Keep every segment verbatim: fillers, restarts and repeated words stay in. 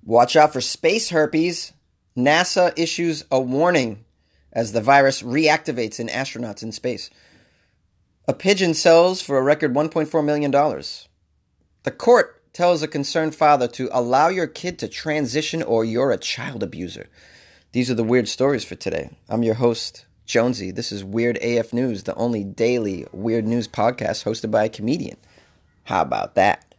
Watch out for space herpes. NASA issues a warning as the virus reactivates in astronauts in space. A pigeon sells for a record one point four million dollars. The court tells a concerned father to allow your kid to transition or you're a child abuser. These are the weird stories for today. I'm your host, Jonesy. This is Weird A F News, the only daily weird news podcast hosted by a comedian. How about that?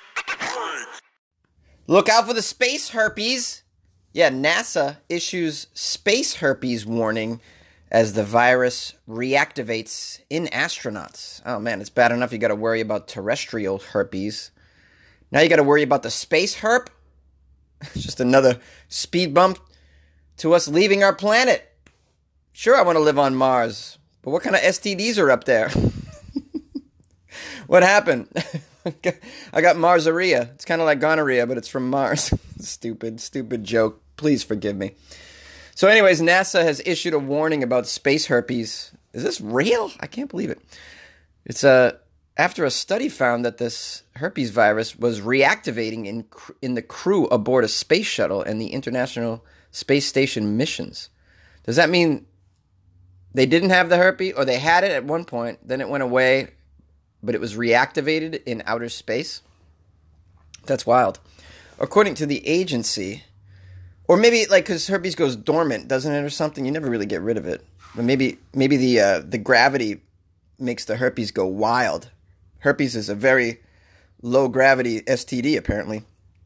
Look out for the space herpes. Yeah, NASA issues space herpes warning as the virus reactivates in astronauts. Oh man, it's bad enough you got to worry about terrestrial herpes. Now you got to worry about the space herp. It's just another speed bump to us leaving our planet. Sure, I want to live on Mars, but what kind of S T Ds are up there? What happened? I got Marsaria. It's kind of like gonorrhea, but it's from Mars. Stupid, stupid joke. Please forgive me. So anyways, NASA has issued a warning about space herpes. Is this real? I can't believe it. It's a, after a study found that this herpes virus was reactivating in in the crew aboard a space shuttle and the International Space Station missions. Does that mean they didn't have the herpes, or they had it at one point, then it went away, but it was reactivated in outer space? That's wild. According to the agency, or maybe like because herpes goes dormant, doesn't it, or something? You never really get rid of it. But maybe maybe the uh, the gravity makes the herpes go wild. Herpes is a very low gravity S T D, apparently.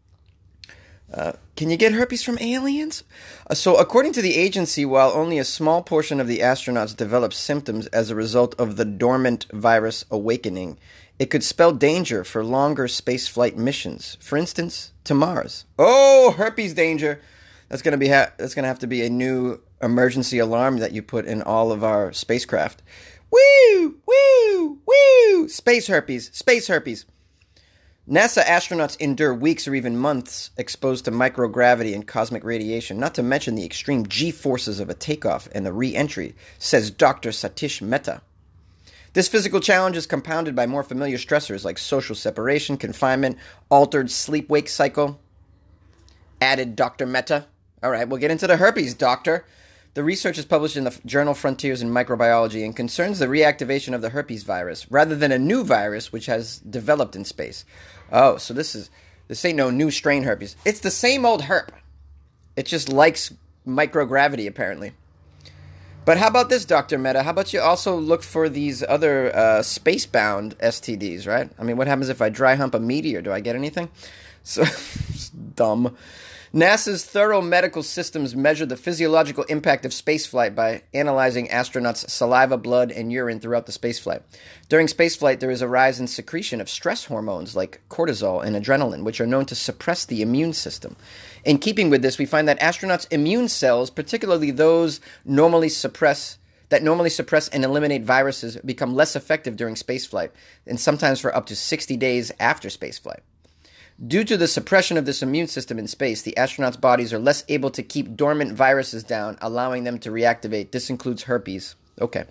Uh, can you get herpes from aliens? Uh, so according to the agency, while only a small portion of the astronauts develop symptoms as a result of the dormant virus awakening, it could spell danger for longer spaceflight missions. For instance, to Mars. Oh, herpes danger. That's gonna be ha- that's gonna have to be a new emergency alarm that you put in all of our spacecraft. Woo! Woo! Woo! Space herpes. Space herpes. NASA astronauts endure weeks or even months exposed to microgravity and cosmic radiation, not to mention the extreme G-forces of a takeoff and the re-entry, says Doctor Satish Mehta. This physical challenge is compounded by more familiar stressors like social separation, confinement, altered sleep-wake cycle, added Doctor Mehta. All right, we'll get into the herpes, doctor. The research is published in the journal Frontiers in Microbiology and concerns the reactivation of the herpes virus, rather than a new virus which has developed in space. Oh, so this is this ain't no new strain herpes. It's the same old herp. It just likes microgravity, apparently. But how about this, Doctor Mehta? How about you also look for these other uh, space-bound S T Ds, right? I mean, what happens if I dry hump a meteor? Do I get anything? So, dumb. NASA's thorough medical systems measure the physiological impact of spaceflight by analyzing astronauts' saliva, blood, and urine throughout the spaceflight. During spaceflight, there is a rise in secretion of stress hormones like cortisol and adrenaline, which are known to suppress the immune system. In keeping with this, we find that astronauts' immune cells, particularly those normally suppress that normally suppress and eliminate viruses, become less effective during spaceflight, and sometimes for up to sixty days after spaceflight. Due to the suppression of this immune system in space, the astronauts' bodies are less able to keep dormant viruses down, allowing them to reactivate. This includes herpes. Okay.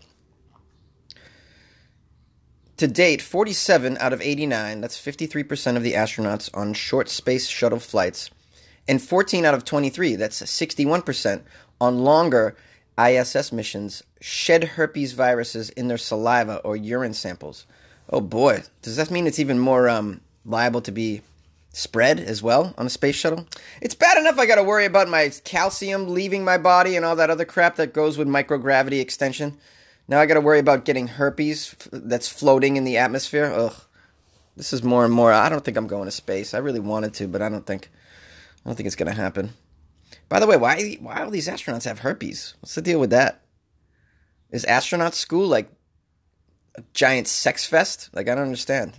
To date, forty-seven out of eighty-nine, that's fifty-three percent of the astronauts on short space shuttle flights, and fourteen out of twenty-three, that's sixty-one percent, on longer I S S missions, shed herpes viruses in their saliva or urine samples. Oh boy, does that mean it's even more um, liable to be spread as well on a space shuttle? It's bad enough I got to worry about my calcium leaving my body and all that other crap that goes with microgravity extension. Now I got to worry about getting herpes that's floating in the atmosphere. Ugh. This is more and more. I don't think I'm going to space. I really wanted to, but I don't think I don't think it's going to happen. By the way, why why all these astronauts have herpes? What's the deal with that? Is astronaut school like a giant sex fest? Like, I don't understand.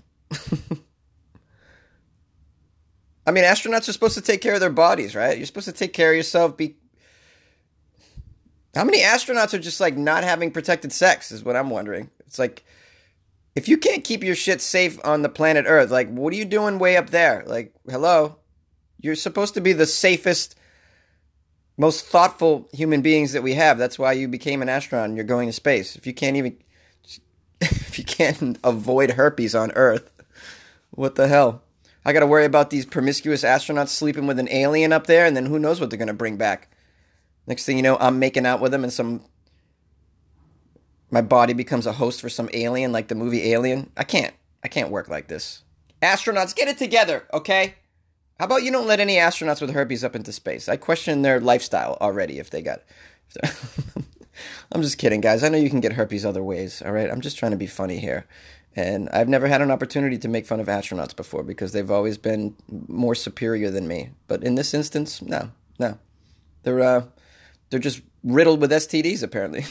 I mean, astronauts are supposed to take care of their bodies, right? You're supposed to take care of yourself. Be How many astronauts are just like not having protected sex is what I'm wondering. It's like, if you can't keep your shit safe on the planet Earth, like, what are you doing way up there? Like, hello? You're supposed to be the safest, most thoughtful human beings that we have. That's why you became an astronaut and you're going to space. If you can't even, if you can't avoid herpes on Earth, what the hell? I got to worry about these promiscuous astronauts sleeping with an alien up there, and then who knows what they're going to bring back. Next thing you know, I'm making out with them, and some my body becomes a host for some alien, like the movie Alien. I can't. I can't work like this. Astronauts, get it together, okay? How about you don't let any astronauts with herpes up into space? I question their lifestyle already if they got it. I'm just kidding, guys. I know you can get herpes other ways, all right? I'm just trying to be funny here. And I've never had an opportunity to make fun of astronauts before because they've always been more superior than me. But in this instance, no, no. They're, uh, they're just riddled with S T Ds, apparently.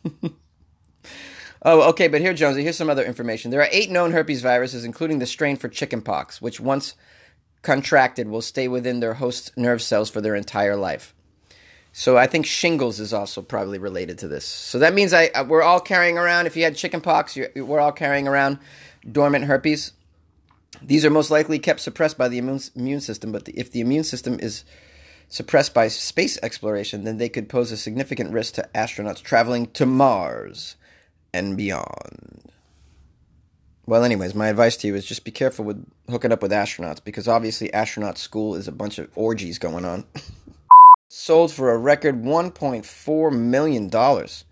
Oh, okay, but here, Jonesy, here's some other information. There are eight known herpes viruses, including the strain for chickenpox, which once contracted will stay within their host nerve cells for their entire life. So I think shingles is also probably related to this. So that means I we're all carrying around, if you had chickenpox, you're, we're all carrying around dormant herpes. These are most likely kept suppressed by the immune, immune system, but the, if the immune system is suppressed by space exploration, then they could pose a significant risk to astronauts traveling to Mars and beyond. Well, anyways, my advice to you is just be careful with hooking up with astronauts, because obviously astronaut school is a bunch of orgies going on. Sold for a record one point four million dollars.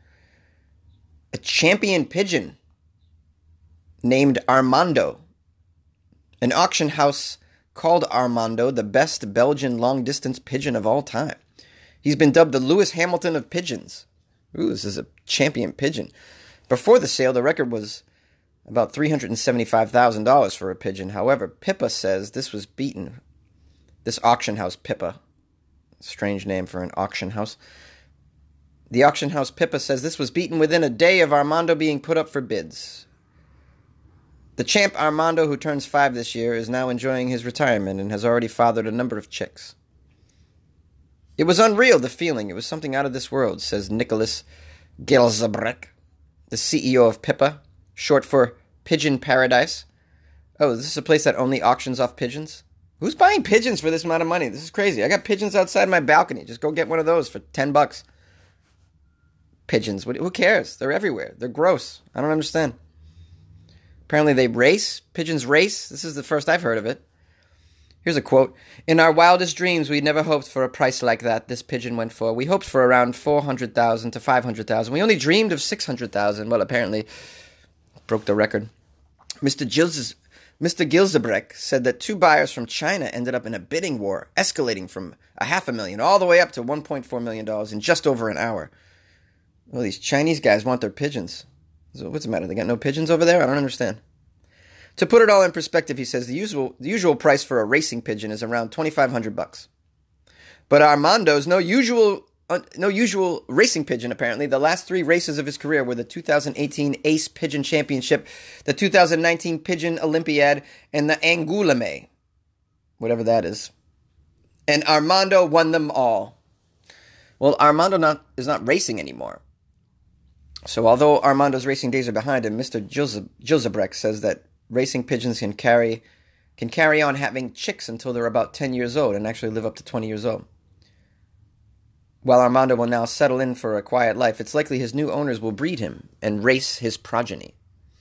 A champion pigeon named Armando. An auction house called Armando the best Belgian long-distance pigeon of all time. He's been dubbed the Lewis Hamilton of pigeons. Ooh, this is a champion pigeon. Before the sale, the record was about three hundred seventy-five thousand dollars for a pigeon. However, Pippa says this was beaten. This auction house, Pippa. Strange name for an auction house. The auction house, Pippa, says this was beaten within a day of Armando being put up for bids. The champ Armando, who turns five this year, is now enjoying his retirement and has already fathered a number of chicks. It was unreal, the feeling. It was something out of this world, says Nicholas Gilzebrek, the C E O of Pippa, short for Pigeon Paradise. Oh, is this a place that only auctions off pigeons? Who's buying pigeons for this amount of money? This is crazy. I got pigeons outside my balcony. Just go get one of those for ten bucks. Pigeons. Who cares? They're everywhere. They're gross. I don't understand. Apparently they race. Pigeons race. This is the first I've heard of it. Here's a quote. In our wildest dreams, we never hoped for a price like that this pigeon went for. We hoped for around four hundred thousand dollars to five hundred thousand dollars. We only dreamed of six hundred thousand dollars. Well, apparently broke the record. Mister Gilles, Mister Gilzebrek said that two buyers from China ended up in a bidding war, escalating from a half a million all the way up to one point four million dollars in just over an hour. Well, these Chinese guys want their pigeons. So what's the matter? They got no pigeons over there? I don't understand. To put it all in perspective, he says the usual the usual price for a racing pigeon is around twenty-five hundred bucks. But Armando's no usual uh, no usual racing pigeon, apparently. The last three races of his career were the two thousand eighteen Ace Pigeon Championship, the two thousand nineteen Pigeon Olympiad, and the Angoulême, whatever that is. And Armando won them all. Well, Armando not, is not racing anymore. So although Armando's racing days are behind him, Mister Gilzebrek says that racing pigeons can carry can carry on having chicks until they're about ten years old and actually live up to twenty years old. While Armando will now settle in for a quiet life, it's likely his new owners will breed him and race his progeny.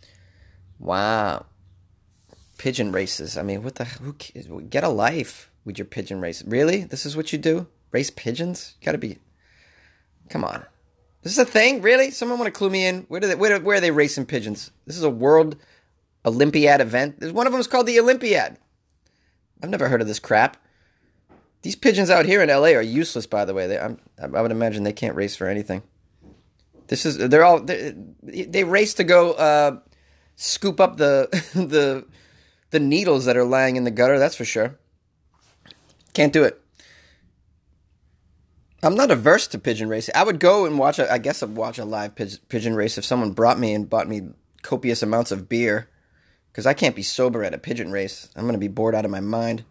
Wow. Pigeon races. I mean, what the who get a life with your pigeon race. Really? This is what you do? Race pigeons? You gotta be Come on. This is a thing? Really? Someone want to clue me in? Where do they where, where are they racing pigeons? This is a world Olympiad event. There's one of them is called the Olympiad. I've never heard of this crap. These pigeons out here in L A are useless, by the way. They, I'm, I would imagine they can't race for anything. This is they're all they, they race to go uh, scoop up the the the needles that are lying in the gutter. That's for sure. Can't do it. I'm not averse to pigeon racing. I would go and watch. A, I guess I'd watch a live pigeon, pigeon race if someone brought me and bought me copious amounts of beer. Because I can't be sober at a pigeon race. I'm going to be bored out of my mind.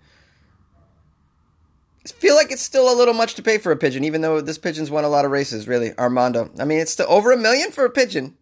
I feel like it's still a little much to pay for a pigeon, even though this pigeon's won a lot of races, really. Armando. I mean, it's still over a million for a pigeon.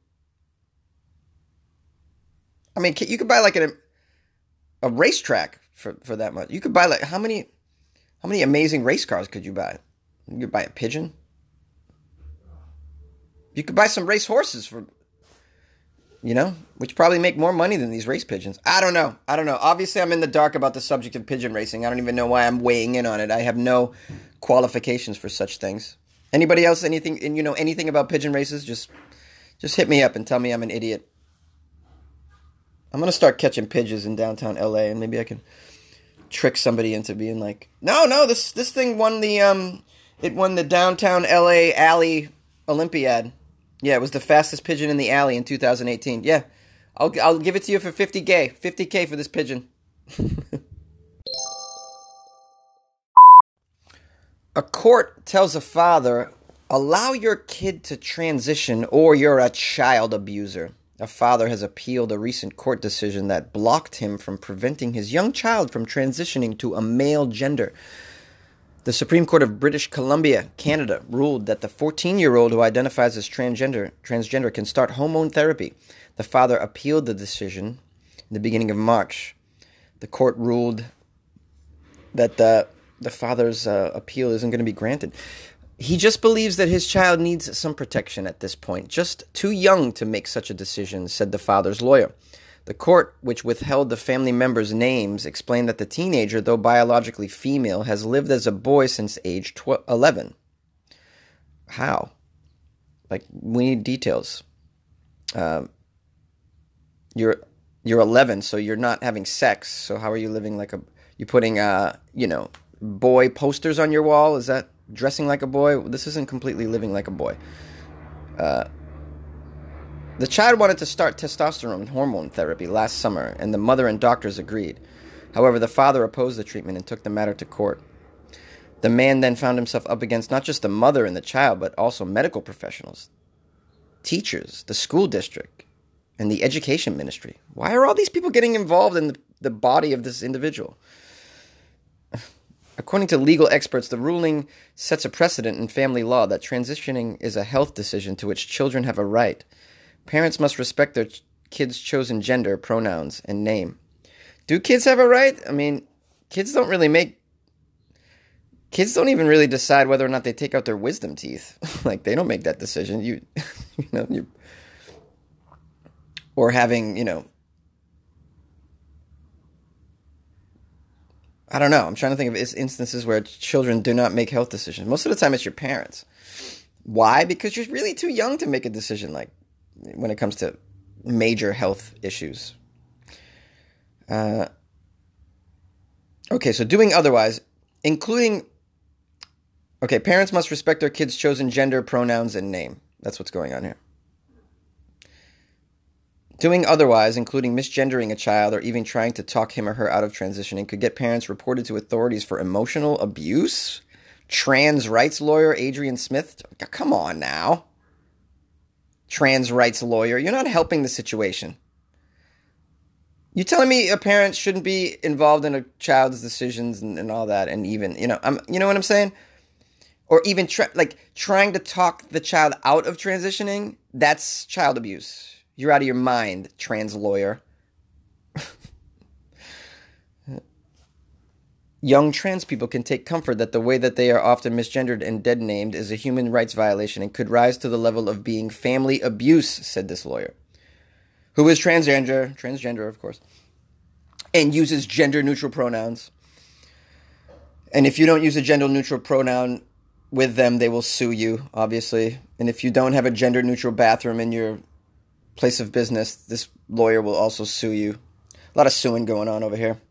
I mean, you could buy like a, a racetrack for, for that much. You could buy like, how many, how many amazing race cars could you buy? You could buy a pigeon. You could buy some race horses for... You know, which probably make more money than these race pigeons. I don't know. I don't know. Obviously, I'm in the dark about the subject of pigeon racing. I don't even know why I'm weighing in on it. I have no qualifications for such things. Anybody else, anything, and you know anything about pigeon races? Just, just hit me up and tell me I'm an idiot. I'm gonna start catching pigeons in downtown L A, and maybe I can trick somebody into being like, no, no, this this thing won the um, it won the downtown L A Alley Olympiad. Yeah, it was the fastest pigeon in the alley in two thousand eighteen. Yeah, I'll I'll give it to you for fifty K. fifty K for this pigeon. A court tells a father, allow your kid to transition or you're a child abuser. A father has appealed a recent court decision that blocked him from preventing his young child from transitioning to a male gender. The Supreme Court of British Columbia, Canada, ruled that the fourteen-year-old who identifies as transgender transgender can start hormone therapy. The father appealed the decision in the beginning of March. The court ruled that the, the father's uh, appeal isn't going to be granted. He just believes that his child needs some protection at this point. Just too young to make such a decision, said the father's lawyer. The court, which withheld the family members' names, explained that the teenager, though biologically female, has lived as a boy since age eleven. How? Like, we need details. Uh, you're you're eleven, so you're not having sex. So how are you living like a... You putting, uh, you know, boy posters on your wall? Is that dressing like a boy? This isn't completely living like a boy. Uh... The child wanted to start testosterone hormone therapy last summer, and the mother and doctors agreed. However, the father opposed the treatment and took the matter to court. The man then found himself up against not just the mother and the child, but also medical professionals, teachers, the school district, and the education ministry. Why are all these people getting involved in the, the body of this individual? According to legal experts, the ruling sets a precedent in family law that transitioning is a health decision to which children have a right. Parents must respect their ch- kids' chosen gender, pronouns, and name. Do kids have a right? I mean, kids don't really make... Kids don't even really decide whether or not they take out their wisdom teeth. Like, they don't make that decision. You, you know, you... Or having, you know... I don't know. I'm trying to think of instances where children do not make health decisions. Most of the time, it's your parents. Why? Because you're really too young to make a decision like when it comes to major health issues. Uh, okay, so doing otherwise, including... Okay, parents must respect their kids' chosen gender, pronouns, and name. That's what's going on here. Doing otherwise, including misgendering a child or even trying to talk him or her out of transitioning, could get parents reported to authorities for emotional abuse. Trans rights lawyer Adrian Smith. Come on now. Trans rights lawyer. You're not helping the situation. You telling me a parent shouldn't be involved in a child's decisions and, and all that, and even, you know, I'm, you know what I'm saying? Or even try, like trying to talk the child out of transitioning, that's child abuse. You're out of your mind, trans lawyer. Young trans people can take comfort that the way that they are often misgendered and dead named is a human rights violation and could rise to the level of being family abuse, said this lawyer, who is transgender, transgender, of course, and uses gender-neutral pronouns. And if you don't use a gender-neutral pronoun with them, they will sue you, obviously. And if you don't have a gender-neutral bathroom in your place of business, this lawyer will also sue you. A lot of suing going on over here.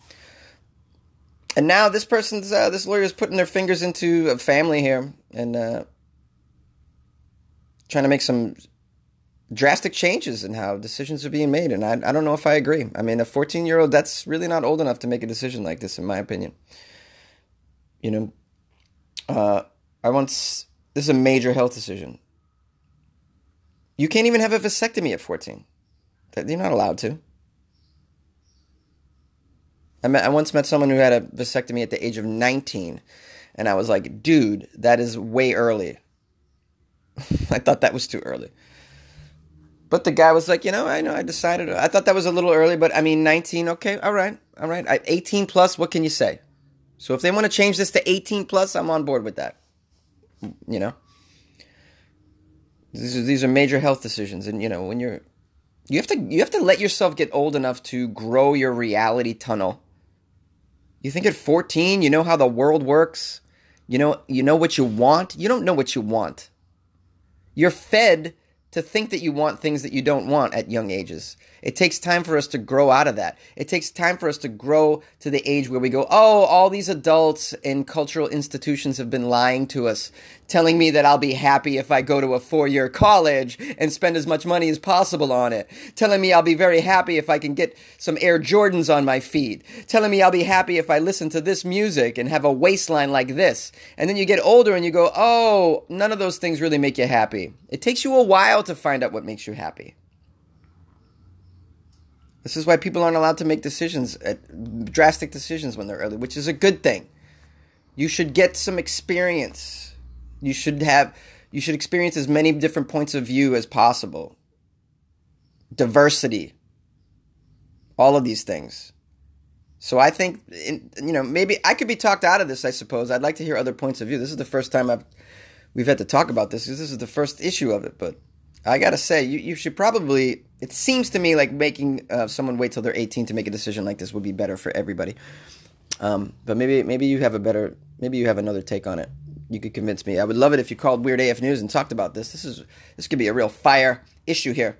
And now this person's, uh, this lawyer is putting their fingers into a family here and uh, trying to make some drastic changes in how decisions are being made. And I, I don't know if I agree. I mean, a fourteen-year-old, that's really not old enough to make a decision like this, in my opinion. You know, uh, I once, this is a major health decision. You can't even have a vasectomy at fourteen. You're not allowed to. I, met, I once met someone who had a vasectomy at the age of nineteen, and I was like, dude, that is way early. I thought that was too early. But the guy was like, you know, I know, I decided, I thought that was a little early, but I mean, nineteen, okay, all right, all right. I, eighteen plus, what can you say? So if they want to change this to eighteen plus, I'm on board with that. You know? These are, these are major health decisions, and, you know, when you're You have to you have to let yourself get old enough to grow your reality tunnel. You think at fourteen, you know how the world works? You know you know what you want? You don't know what you want. You're fed to think that you want things that you don't want at young ages. It takes time for us to grow out of that. It takes time for us to grow to the age where we go, oh, all these adults and cultural institutions have been lying to us, telling me that I'll be happy if I go to a four-year college and spend as much money as possible on it, telling me I'll be very happy if I can get some Air Jordans on my feet, telling me I'll be happy if I listen to this music and have a waistline like this. And then you get older and you go, oh, none of those things really make you happy. It takes you a while to find out what makes you happy. This is why people aren't allowed to make decisions, uh, drastic decisions when they're early, which is a good thing. You should get some experience. You should have, you should experience as many different points of view as possible. Diversity. All of these things. So I think, in, you know, maybe I could be talked out of this, I suppose. I'd like to hear other points of view. This is the first time I've, we've had to talk about this, because this is the first issue of it, but I gotta say, you, you should probably, it seems to me like making uh, someone wait till they're eighteen to make a decision like this would be better for everybody. Um, but maybe maybe you have a better, maybe you have another take on it. You could convince me. I would love it if you called Weird A F News and talked about this. This is this could be a real fire issue here.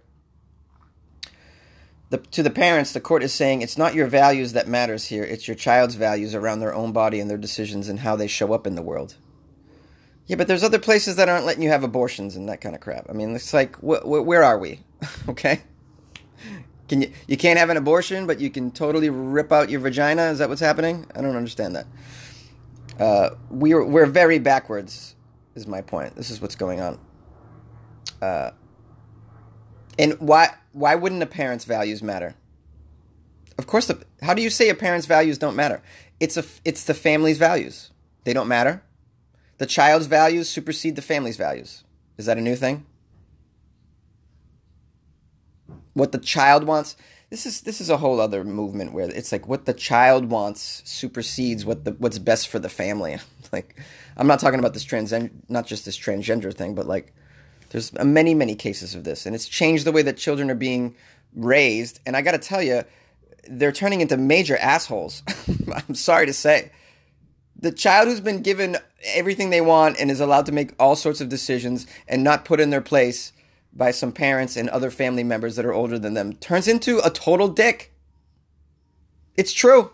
The, to the parents, the court is saying it's not your values that matters here. It's your child's values around their own body and their decisions and how they show up in the world. Yeah, but there's other places that aren't letting you have abortions and that kind of crap. I mean, it's like, wh- wh- where are we? Okay? Can you you can't have an abortion, but you can totally rip out your vagina? Is that what's happening? I don't understand that. Uh, we're we're very backwards, is my point. This is what's going on. Uh, and why why wouldn't a parent's values matter? Of course, the, how do you say a parent's values don't matter? It's a it's the family's values. They don't matter. The child's values supersede the family's values. Is that a new thing? What the child wants, this is this is a whole other movement where it's like what the child wants supersedes what the what's best for the family. Like, I'm not talking about this trans, not just this transgender thing, but like there's many many cases of this, and it's changed the way that children are being raised. And I got to tell you, they're turning into major assholes. I'm sorry to say. The child who's been given everything they want and is allowed to make all sorts of decisions and not put in their place by some parents and other family members that are older than them turns into a total dick. It's true.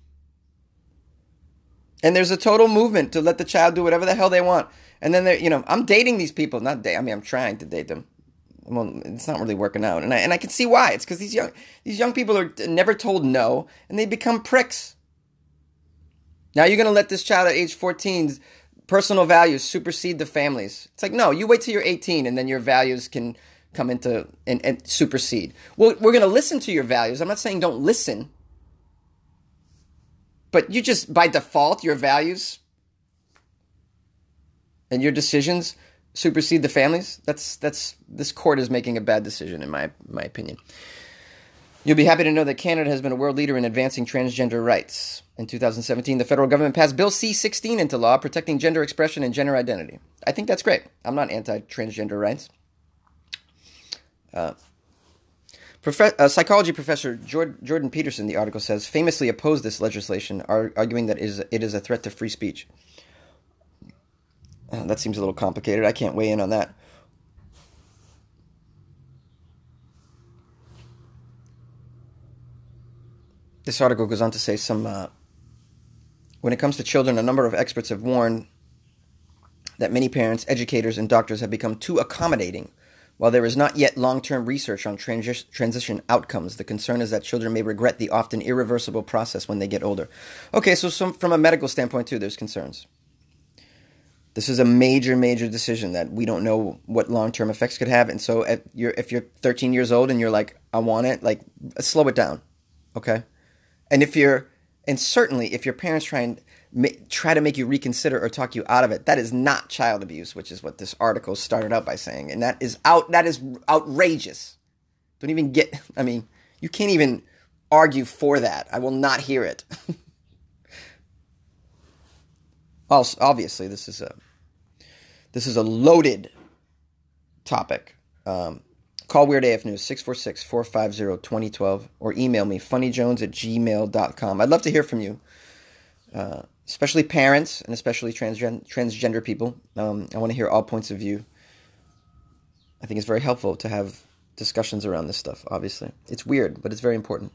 And there's a total movement to let the child do whatever the hell they want. And then they're, you know, I'm dating these people. Not date. I mean, I'm trying to date them. Well, it's not really working out. And I, and I can see why. It's because these young, these young people are never told no, and they become pricks. Now you're going to let this child at age fourteen's personal values supersede the family's. It's like, no, you wait till you're eighteen and then your values can come into and, and supersede. Well, we're going to listen to your values. I'm not saying don't listen. But you just, by default, your values and your decisions supersede the family's. That's, that's, this court is making a bad decision in my, my opinion. You'll be happy to know that Canada has been a world leader in advancing transgender rights. In two thousand seventeen, the federal government passed Bill C sixteen into law, protecting gender expression and gender identity. I think that's great. I'm not anti-transgender rights. Uh, prof- uh, psychology professor Jord- Jordan Peterson, the article says, famously opposed this legislation, ar- arguing that it is, it is a threat to free speech. Uh, that seems a little complicated. I can't weigh in on that. This article goes on to say some... Uh, When it comes to children, a number of experts have warned that many parents, educators, and doctors have become too accommodating. While there is not yet long-term research on transi- transition outcomes, the concern is that children may regret the often irreversible process when they get older. Okay, so some, from a medical standpoint, too, there's concerns. This is a major, major decision that we don't know what long-term effects could have. And so at you're, if you're thirteen years old and you're like, I want it, like, slow it down, okay? And if you're... And certainly, if your parents try and ma- try to make you reconsider or talk you out of it, that is not child abuse, which is what this article started out by saying, and that is out. That is outrageous. Don't even get. I mean, you can't even argue for that. I will not hear it. Also, obviously, this is a this is a loaded topic. Um, call Weird A F News, six four six, four five zero, two zero one two, or email me, funnyjones at gmail dot com. I'd love to hear from you, uh, especially parents and especially transgen- transgender people. Um, I want to hear all points of view. I think it's very helpful to have discussions around this stuff, obviously. It's weird, but it's very important.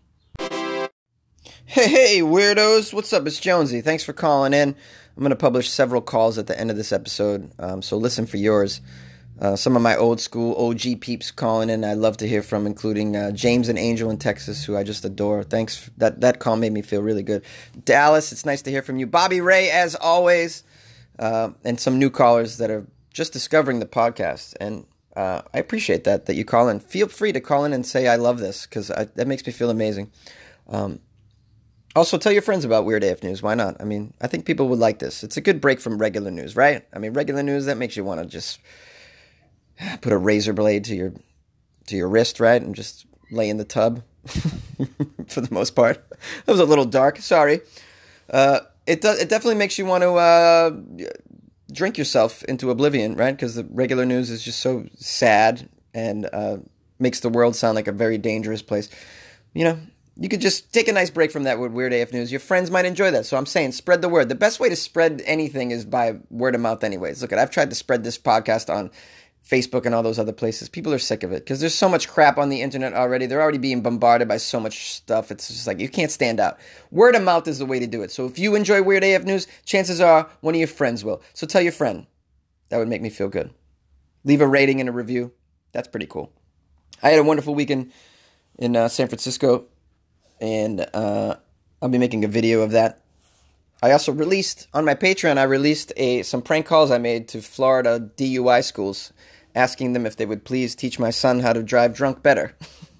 Hey, hey, weirdos. What's up? It's Jonesy. Thanks for calling in. I'm going to publish several calls at the end of this episode, um, so listen for yours. Uh, some of my old school O G peeps calling in I'd love to hear from, including uh, James and Angel in Texas, who I just adore. Thanks. That, that call made me feel really good. Dallas, it's nice to hear from you. Bobby Ray, as always, uh, and some new callers that are just discovering the podcast. And uh, I appreciate that, that you call in. Feel free to call in and say I love this, because that makes me feel amazing. Um, also, tell your friends about Weird A F News. Why not? I mean, I think people would like this. It's a good break from regular news, right? I mean, regular news, that makes you want to just put a razor blade to your to your wrist, right? And just lay in the tub for the most part. That was a little dark. Sorry. Uh, it does. It definitely makes you want to uh, drink yourself into oblivion, right? Because the regular news is just so sad and uh, makes the world sound like a very dangerous place. You know, you could just take a nice break from that with Weird A F News. Your friends might enjoy that. So I'm saying spread the word. The best way to spread anything is by word of mouth anyways. Look, I've tried to spread this podcast on Facebook and all those other places. People are sick of it because there's so much crap on the internet already. They're already being bombarded by so much stuff. It's just like you can't stand out. Word of mouth is the way to do it. So if you enjoy Weird A F News, chances are one of your friends will. So tell your friend. That would make me feel good. Leave a rating and a review. That's pretty cool. I had a wonderful weekend in uh, San Francisco, and uh, I'll be making a video of that. I also released, on my Patreon, I released a some prank calls I made to Florida D U I schools, asking them if they would please teach my son how to drive drunk better.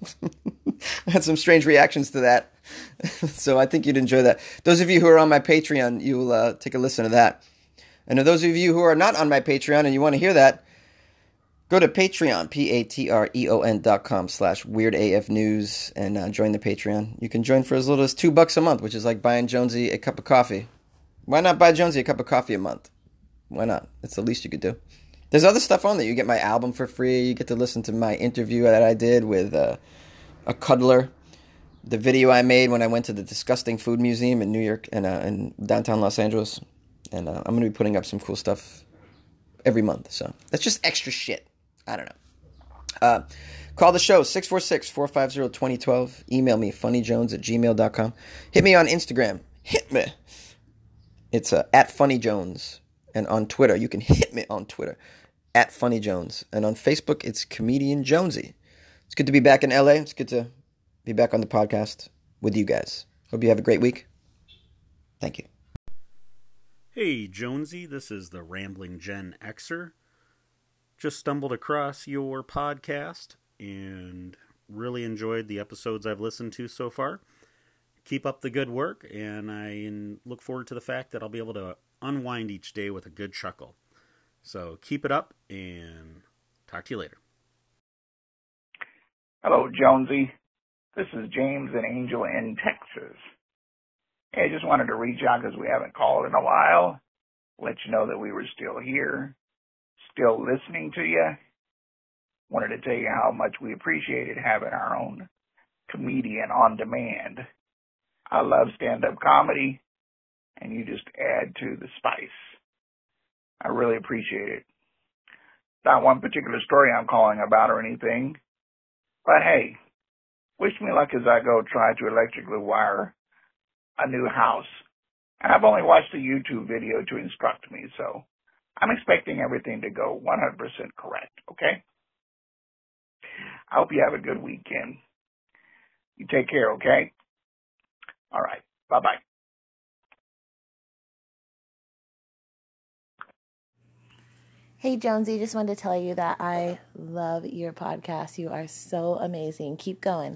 I had some strange reactions to that, so I think you'd enjoy that. Those of you who are on my Patreon, you'll uh, take a listen to that. And to those of you who are not on my Patreon and you want to hear that, go to Patreon, P-A-T-R-E-O-N dot com slash Weird A F News, and uh, join the Patreon. You can join for as little as two bucks a month, which is like buying Jonesy a cup of coffee. Why not buy Jonesy a cup of coffee a month? Why not? It's the least you could do. There's other stuff on there. You get my album for free. You get to listen to my interview that I did with uh, a cuddler. The video I made when I went to the Disgusting Food Museum in New York and uh, in downtown Los Angeles. And uh, I'm going to be putting up some cool stuff every month. So that's just extra shit. I don't know. Uh, call the show, six four six, four five zero, two zero one two. Email me, funnyjones at gmail dot com. Hit me on Instagram. Hit me. It's uh, at funnyjones. And on Twitter, you can hit me on Twitter, at funnyjones. And on Facebook, it's Comedian Jonesy. It's good to be back in L A. It's good to be back on the podcast with you guys. Hope you have a great week. Thank you. Hey, Jonesy. This is the Rambling Gen Xer. Just stumbled across your podcast and really enjoyed the episodes I've listened to so far. Keep up the good work, and I look forward to the fact that I'll be able to unwind each day with a good chuckle. So keep it up, and talk to you later. Hello, Jonesy. This is James and Angel in Texas. Hey, I just wanted to reach out because we haven't called in a while. Let you know that we were still here. Still listening to you. Wanted to tell you how much we appreciated having our own comedian on demand. I love stand-up comedy, and you just add to the spice. I really appreciate it. Not one particular story I'm calling about or anything, but hey, wish me luck as I go try to electrically wire a new house. And I've only watched a YouTube video to instruct me, so I'm expecting everything to go one hundred percent correct, okay? I hope you have a good weekend. You take care, okay? All right. Bye-bye. Hey, Jonesy, just wanted to tell you that I love your podcast. You are so amazing. Keep going.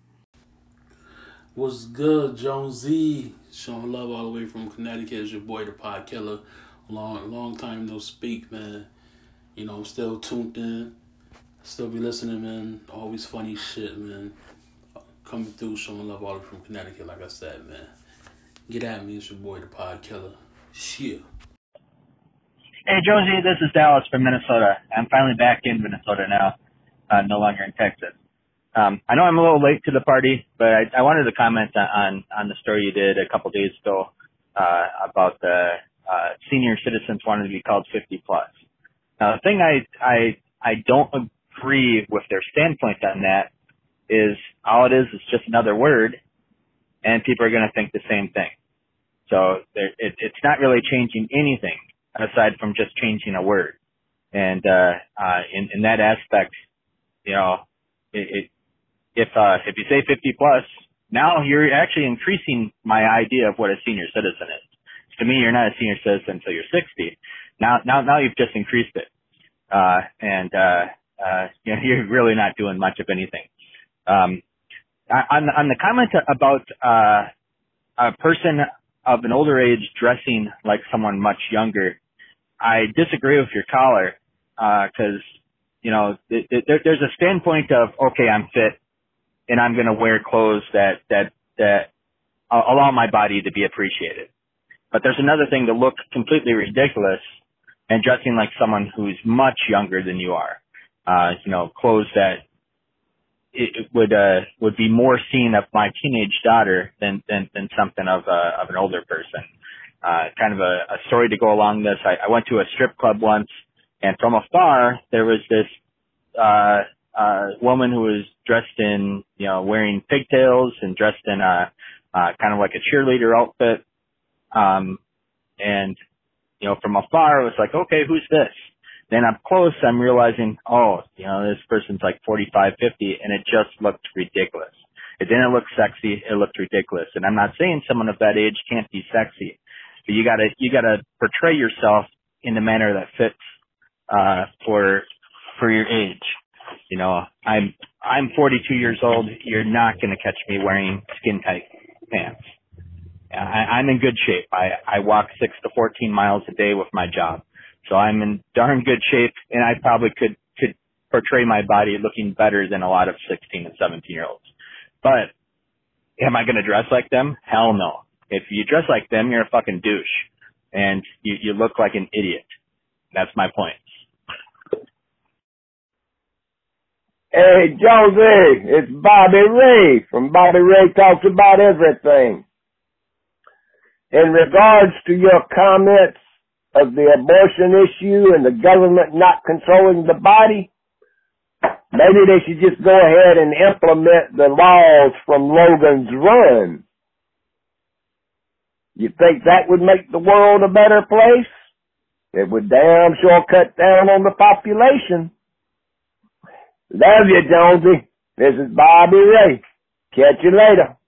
What's good, Jonesy? Showing love all the way from Connecticut. It's your boy, the Pod Killer. Long, long time no speak, man. You know, I'm still tuned in. Still be listening, man. Always funny shit, man. Coming through, showing love all the way from Connecticut, like I said, man. Get at me. It's your boy, the Pod Killer. Shit. Hey, Jonesy, this is Dallas from Minnesota. I'm finally back in Minnesota now. uh, no longer in Texas. Um, I know I'm a little late to the party, but I, I wanted to comment on, on the story you did a couple days ago, uh, about the, uh, senior citizens wanting to be called fifty plus. Now, the thing I, I, I don't agree with their standpoint on that is all it is is just another word, and people are going to think the same thing. So there, it, it's not really changing anything aside from just changing a word. And, uh, uh, in, in that aspect, you know, it, it if, uh, if you say fifty plus, now you're actually increasing my idea of what a senior citizen is. To me, you're not a senior citizen until you're sixty. Now, now, now you've just increased it. Uh, and, uh, uh, you know, you're really not doing much of anything. Um, on, on the comment about, uh, a person of an older age dressing like someone much younger, I disagree with your caller, uh, cause, you know, th- th- there's a standpoint of, okay, I'm fit and I'm going to wear clothes that, that, that allow my body to be appreciated. But there's another thing to look completely ridiculous and dressing like someone who's much younger than you are. Uh, you know, clothes that it, it would, uh, would be more seen of my teenage daughter than, than, than something of, uh, of an older person. Uh, kind of a, a story to go along this. I, I went to a strip club once, and from afar, there was this, uh, uh, woman who was dressed in, you know, wearing pigtails and dressed in a, uh, kind of like a cheerleader outfit. Um, and, you know, from afar, it was like, okay, who's this? Then up close, I'm realizing, oh, you know, this person's like forty-five, fifty, and it just looked ridiculous. It didn't look sexy. It looked ridiculous. And I'm not saying someone of that age can't be sexy, but you gotta, you gotta portray yourself in the manner that fits, uh, for, for your age. You know, I'm, I'm forty-two years old. You're not gonna catch me wearing skin tight pants. I, I'm in good shape. I, I walk six to fourteen miles a day with my job. So I'm in darn good shape, and I probably could, could portray my body looking better than a lot of sixteen and seventeen year olds. But am I going to dress like them? Hell no. If you dress like them, you're a fucking douche, and you, you look like an idiot. That's my point. Hey, Josie, it's Bobby Ray from Bobby Ray Talks About Everything. In regards to your comments of the abortion issue and the government not controlling the body, maybe they should just go ahead and implement the laws from Logan's Run. You think that would make the world a better place? It would damn sure cut down on the population. Love you, Jonesy. This is Bobby Ray. Catch you later.